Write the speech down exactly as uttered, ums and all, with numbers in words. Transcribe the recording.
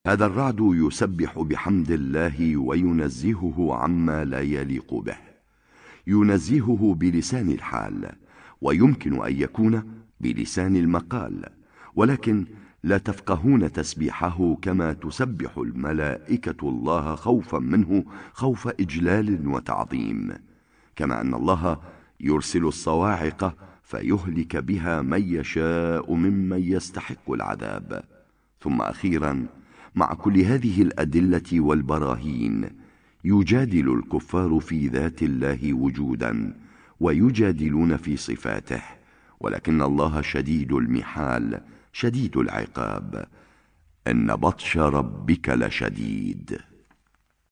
هذا الرعد يسبح بحمد الله وينزهه عما لا يليق به، ينزهه بلسان الحال، ويمكن أن يكون بلسان المقال، ولكن لا تفقهون تسبيحه كما تسبح الملائكة الله خوفا منه خوف إجلال وتعظيم، كما أن الله يرسل الصواعق فيهلك بها من يشاء ممن يستحق العذاب. ثم أخيرا، مع كل هذه الأدلة والبراهين، يجادل الكفار في ذات الله وجودا، ويجادلون في صفاته، ولكن الله شديد المحال شديد العقاب. إن بطش ربك لشديد.